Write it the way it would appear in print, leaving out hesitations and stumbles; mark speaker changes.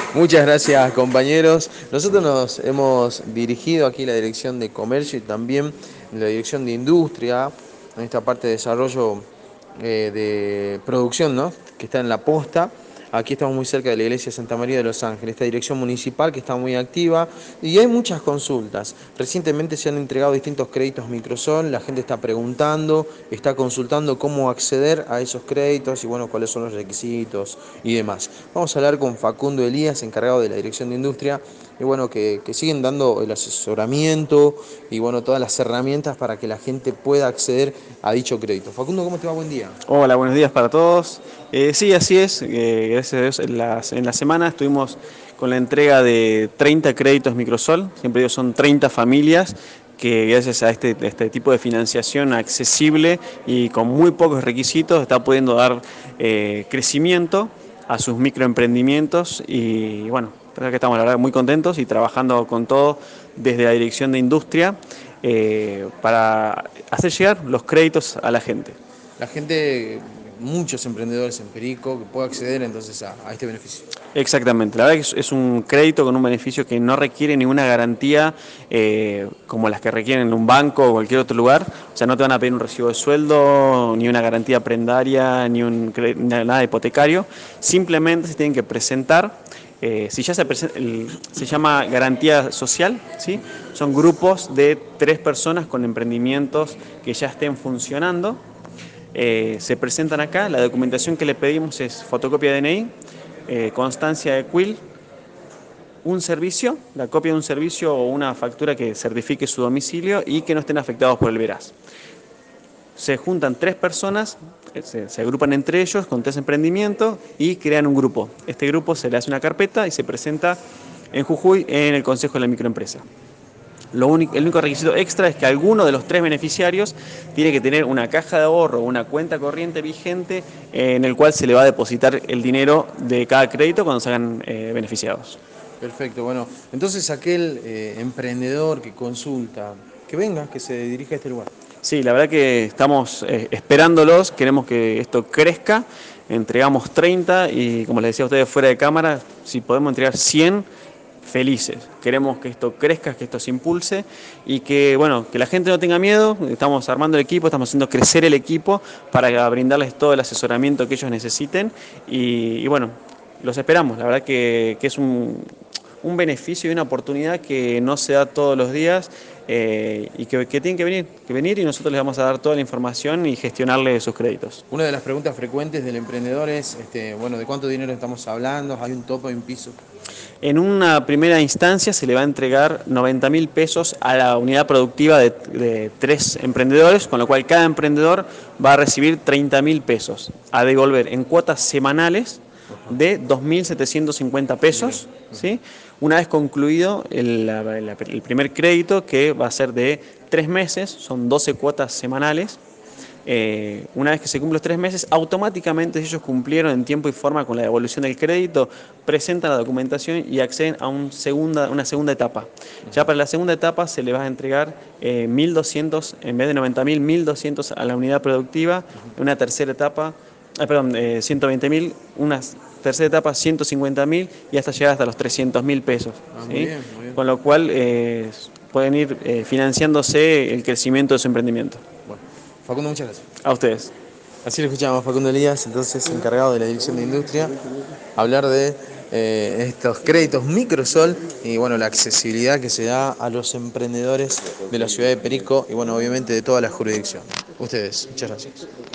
Speaker 1: Muchas gracias, compañeros. Nosotros nos hemos dirigido aquí a la Dirección de Comercio y también la Dirección de Industria, en esta parte de desarrollo de producción, ¿no? Que está en la posta. Aquí estamos muy cerca de la iglesia de Santa María de los Ángeles, esta dirección municipal que está muy activa y hay muchas consultas. Recientemente se han entregado distintos créditos Microsol, la gente está preguntando, está consultando cómo acceder a esos créditos y bueno, cuáles son los requisitos y demás. Vamos a hablar con Facundo Elías, encargado de la Dirección de Industria, y bueno, que siguen dando el asesoramiento y bueno, todas las herramientas para que la gente pueda acceder a dicho crédito. Facundo, ¿cómo te va? Buen día.
Speaker 2: Hola, buenos días para todos. Sí, así es. Gracias a Dios, en la semana estuvimos con la entrega de 30 créditos Microsol. Siempre digo, son 30 familias que gracias a este tipo de financiación accesible y con muy pocos requisitos está pudiendo dar crecimiento a sus microemprendimientos y bueno, creo que estamos la verdad muy contentos y trabajando con todo desde la Dirección de Industria para hacer llegar los créditos a la gente.
Speaker 1: La gente, muchos emprendedores en Perico, que pueda acceder entonces a este beneficio.
Speaker 2: Exactamente, la verdad que es un crédito con un beneficio que no requiere ninguna garantía como las que requieren en un banco o cualquier otro lugar, o sea, no te van a pedir un recibo de sueldo, ni una garantía prendaria, nada hipotecario, simplemente se tienen que presentar. Si ya se llama garantía social, ¿sí? Son grupos de 3 personas con emprendimientos que ya estén funcionando. Se presentan acá, la documentación que le pedimos es fotocopia de DNI, constancia de CUIL, un servicio, la copia de un servicio o una factura que certifique su domicilio y que no estén afectados por el veraz. Se juntan 3 personas, se agrupan entre ellos con 3 emprendimientos y crean un grupo. Este grupo se le hace una carpeta y se presenta en Jujuy en el Consejo de la Microempresa. El único requisito extra es que alguno de los 3 beneficiarios tiene que tener una caja de ahorro o una cuenta corriente vigente en el cual se le va a depositar el dinero de cada crédito cuando se hagan beneficiados.
Speaker 1: Perfecto, bueno, entonces aquel emprendedor que consulta, que venga, que se dirija a este lugar.
Speaker 2: Sí, la verdad que estamos esperándolos, queremos que esto crezca, entregamos 30 y como les decía a ustedes fuera de cámara, si podemos entregar 100, felices. Queremos que esto crezca, que esto se impulse y que, bueno, que la gente no tenga miedo. Estamos armando el equipo, estamos haciendo crecer el equipo para brindarles todo el asesoramiento que ellos necesiten y bueno, los esperamos. La verdad que es un beneficio y una oportunidad que no se da todos los días y que tienen que venir y nosotros les vamos a dar toda la información y gestionarle sus créditos.
Speaker 1: Una de las preguntas frecuentes del emprendedor es, bueno, ¿de cuánto dinero estamos hablando? ¿Hay un tope, hay un piso?
Speaker 2: En una primera instancia se le va a entregar 90.000 pesos a la unidad productiva de 3 emprendedores, con lo cual cada emprendedor va a recibir 30.000 pesos a devolver en cuotas semanales de 2.750 pesos, ¿sí? Una vez concluido el primer crédito, que va a ser de 3 meses, son 12 cuotas semanales. Una vez que se cumplen los 3 meses, automáticamente si ellos cumplieron en tiempo y forma con la devolución del crédito, presentan la documentación y acceden a una segunda etapa. Ya para la segunda etapa se le va a entregar 1.200, en vez de 90.000, 1.200 a la unidad productiva, una tercera etapa, 120.000, una tercera etapa 150.000 y hasta llegar hasta los 300.000 pesos.
Speaker 1: Muy
Speaker 2: ¿sí?
Speaker 1: bien, muy bien.
Speaker 2: Con lo cual pueden ir financiándose el crecimiento de su emprendimiento.
Speaker 1: Bueno, Facundo, muchas gracias.
Speaker 2: A ustedes.
Speaker 1: Así lo escuchamos, Facundo Elías, entonces encargado de la Dirección de Industria, hablar de estos créditos Microsol y bueno, la accesibilidad que se da a los emprendedores de la ciudad de Perico y bueno, obviamente de toda la jurisdicción. Ustedes, muchas gracias.